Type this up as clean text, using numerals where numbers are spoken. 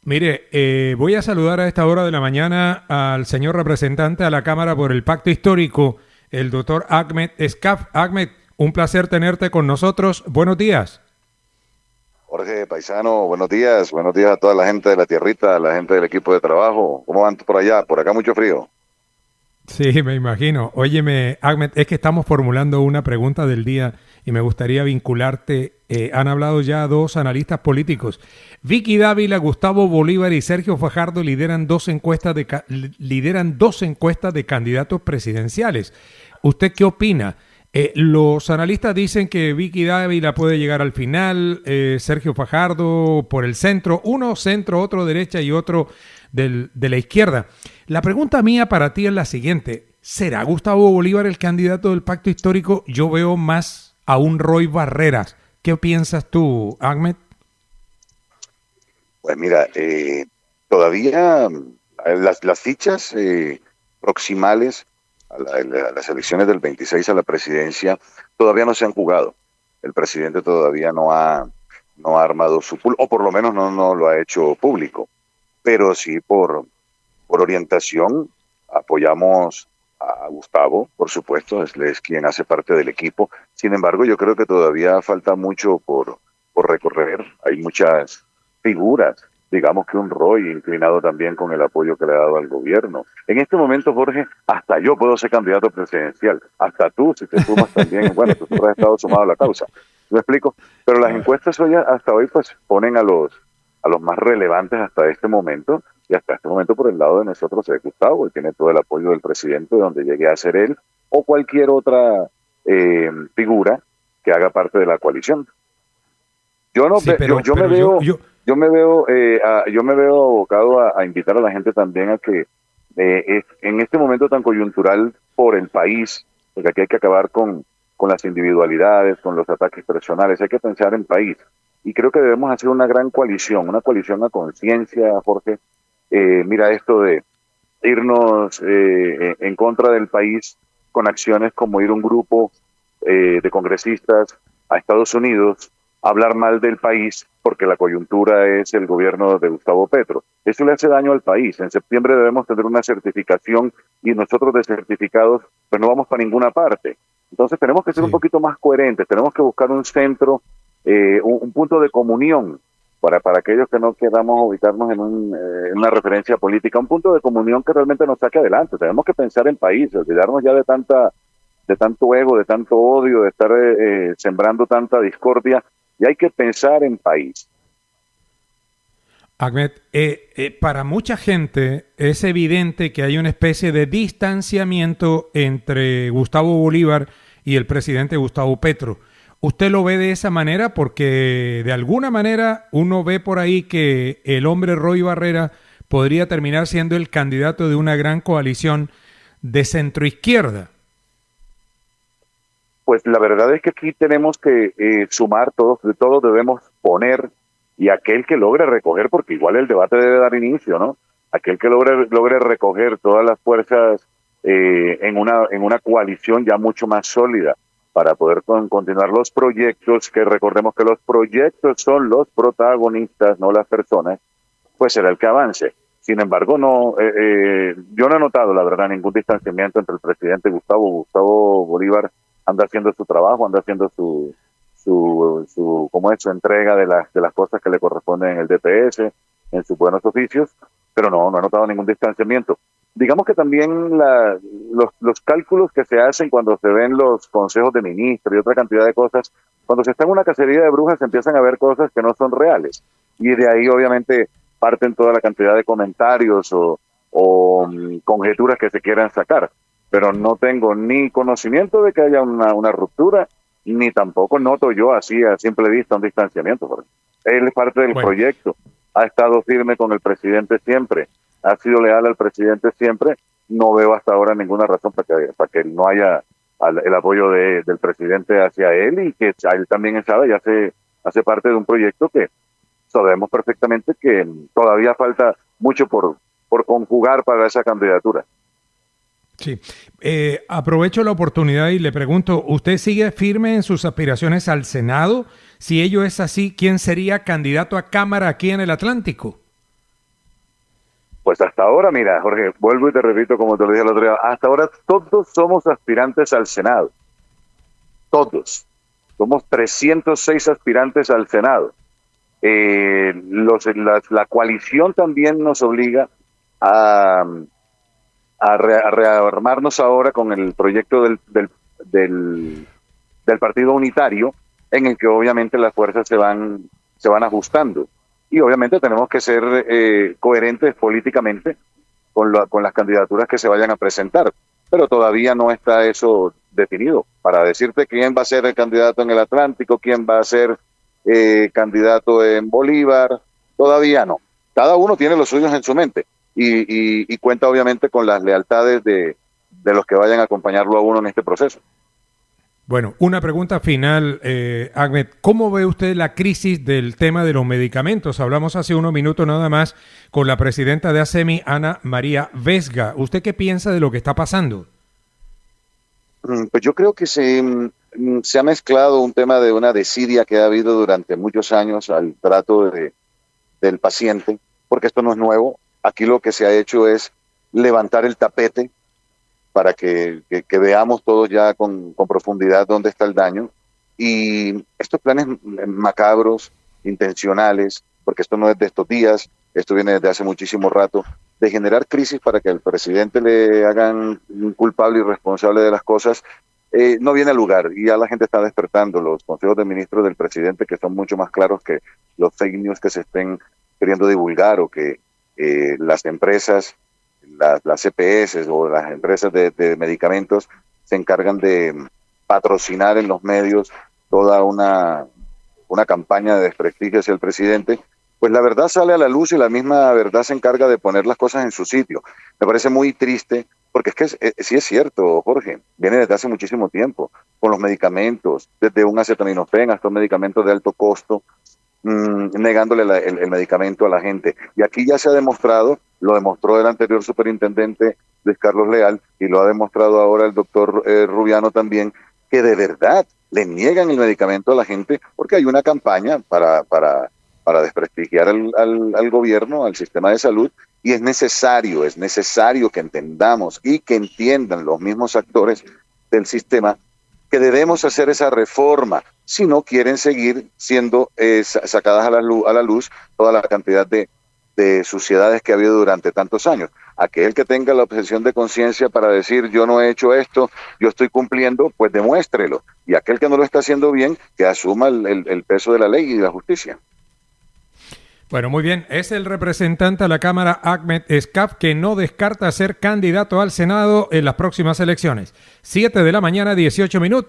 Mire, voy a saludar a esta hora de la mañana al señor representante a la Cámara por el Pacto Histórico, el doctor Ahmed Escaf. Ahmed, un placer tenerte con nosotros. Buenos días. Jorge Paisano, buenos días a toda la gente de la tierrita, a la gente del equipo de trabajo. ¿Cómo van por allá? Por acá mucho frío. Sí, me imagino. Óyeme, Ahmed, es que estamos formulando una pregunta del día y me gustaría vincularte. Han hablado ya dos analistas políticos. Vicky Dávila, Gustavo Bolívar y Sergio Fajardo lideran dos encuestas de candidatos presidenciales. ¿Usted qué opina? Los analistas dicen que Vicky Dávila puede llegar al final, Sergio Fajardo por el centro, uno centro, otro derecha y otro de la izquierda. La pregunta mía para ti es la siguiente: ¿será Gustavo Bolívar el candidato del pacto histórico? Yo veo más a un Roy Barreras. ¿Qué piensas tú, Ahmed? Pues mira, todavía las fichas proximales a las elecciones del 26 a la presidencia todavía no se han jugado. El presidente todavía no ha armado su pool, o por lo menos no lo ha hecho público. Pero sí por orientación apoyamos a Gustavo, por supuesto, es quien hace parte del equipo. Sin embargo, yo creo que todavía falta mucho por recorrer. Hay muchas figuras, digamos que un Roy inclinado también con el apoyo que le ha dado al gobierno. En este momento, Jorge, hasta yo puedo ser candidato presidencial, hasta tú, si te sumas también, bueno, tú has estado sumado a la causa. ¿Me explico? Pero las encuestas hoy, hasta hoy pues ponen a los más relevantes hasta este momento, y hasta este momento por el lado de nosotros es Gustavo, y tiene todo el apoyo del presidente donde llegue a ser él o cualquier otra figura que haga parte de la coalición. Yo no Sí, ve- yo me pero veo yo me veo abocado a invitar a la gente también a que en este momento tan coyuntural por el país, porque aquí hay que acabar con las individualidades, con los ataques personales, hay que pensar en país. Y creo que debemos hacer una gran coalición, una coalición a conciencia, Jorge. Mira esto de irnos en contra del país con acciones como ir un grupo de congresistas a Estados Unidos a hablar mal del país porque la coyuntura es el gobierno de Gustavo Petro. Eso le hace daño al país. En septiembre debemos tener una certificación y nosotros de certificados pues no vamos para ninguna parte. Entonces tenemos que ser un sí. poquito más coherentes, tenemos que buscar un centro, un punto de comunión para aquellos que no queramos ubicarnos en una referencia política, un punto de comunión que realmente nos saque adelante. Tenemos que pensar en país, olvidarnos ya de tanto ego, de tanto odio, de estar sembrando tanta discordia, y hay que pensar en país. Ahmed, para mucha gente es evidente que hay una especie de distanciamiento entre Gustavo Bolívar y el presidente Gustavo Petro. ¿Usted lo ve de esa manera? Porque de alguna manera uno ve por ahí que el hombre Roy Barrera podría terminar siendo el candidato de una gran coalición de centroizquierda. Pues la verdad es que aquí tenemos que sumar, todos debemos poner, y aquel que logre recoger, porque igual el debate debe dar inicio, ¿no? Aquel que logre recoger todas las fuerzas en una coalición ya mucho más sólida para poder continuar los proyectos, que recordemos que los proyectos son los protagonistas, no las personas, pues será el que avance. Sin embargo, yo no he notado, la verdad, ningún distanciamiento entre el presidente Gustavo Bolívar anda haciendo su trabajo, anda haciendo su entrega de las cosas que le corresponden en el DPS, en sus buenos oficios, pero no he notado ningún distanciamiento. Digamos que también los cálculos que se hacen cuando se ven los consejos de ministros y otra cantidad de cosas, cuando se está en una cacería de brujas se empiezan a ver cosas que no son reales, y de ahí obviamente parten toda la cantidad de comentarios o conjeturas que se quieran sacar, pero no tengo ni conocimiento de que haya una ruptura, ni tampoco noto yo así a simple vista un distanciamiento. Porque él es parte del Bueno, proyecto, ha estado firme con el presidente siempre, ha sido leal al presidente siempre. No veo hasta ahora ninguna razón para que no haya el apoyo del presidente hacia él, y que él también sabe y hace parte de un proyecto que sabemos perfectamente que todavía falta mucho por conjugar para esa candidatura. sí. Aprovecho la oportunidad y le pregunto, ¿usted sigue firme en sus aspiraciones al Senado? Si ello es así, ¿quién sería candidato a Cámara aquí en el Atlántico? Pues hasta ahora, mira, Jorge, vuelvo y te repito como te lo dije el otro día, hasta ahora todos somos aspirantes al Senado, todos. Somos 306 aspirantes al Senado. La coalición también nos obliga a, a rearmarnos ahora con el proyecto del Partido Unitario, en el que obviamente las fuerzas se van ajustando. Y obviamente tenemos que ser coherentes políticamente con las candidaturas que se vayan a presentar. Pero todavía no está eso definido. Para decirte quién va a ser el candidato en el Atlántico, quién va a ser candidato en Bolívar, todavía no. Cada uno tiene los suyos en su mente y cuenta obviamente con las lealtades de los que vayan a acompañarlo a uno en este proceso. Bueno, una pregunta final, Ahmed. ¿Cómo ve usted la crisis del tema de los medicamentos? Hablamos hace unos minutos nada más con la presidenta de ASEMI, Ana María Vesga. ¿Usted qué piensa de lo que está pasando? Pues yo creo que se ha mezclado un tema de una desidia que ha habido durante muchos años al trato del paciente, porque esto no es nuevo. Aquí lo que se ha hecho es levantar el tapete para que veamos todos ya con profundidad dónde está el daño. Y estos planes macabros, intencionales, porque esto no es de estos días, esto viene desde hace muchísimo rato, de generar crisis para que al presidente le hagan culpable y responsable de las cosas, no viene a lugar. Y ya la gente está despertando. Los consejos de ministros del presidente, que son mucho más claros que los fake news que se estén queriendo divulgar, o que las empresas, las CPS o las empresas de medicamentos se encargan de patrocinar en los medios toda una campaña de desprestigio hacia el presidente. Pues la verdad sale a la luz y la misma verdad se encarga de poner las cosas en su sitio. Me parece muy triste, porque es que sí es cierto, Jorge, viene desde hace muchísimo tiempo, con los medicamentos, desde un acetaminofén hasta medicamentos de alto costo, negándole el medicamento a la gente. Y aquí ya se ha demostrado, lo demostró el anterior superintendente Luis Carlos Leal, y lo ha demostrado ahora el doctor Rubiano también, que de verdad le niegan el medicamento a la gente, porque hay una campaña para desprestigiar al gobierno, al sistema de salud, y es necesario que entendamos y que entiendan los mismos actores del sistema que debemos hacer esa reforma si no quieren seguir siendo sacadas a la luz toda la cantidad de suciedades que ha habido durante tantos años. Aquel que tenga la objeción de conciencia para decir yo no he hecho esto, yo estoy cumpliendo, pues demuéstrelo. Y aquel que no lo está haciendo bien, que asuma el peso de la ley y de la justicia. Bueno, muy bien. Es el representante a la Cámara, Ahmed Escaf, que no descarta ser candidato al Senado en las próximas elecciones. 7 de la mañana, 18 minutos.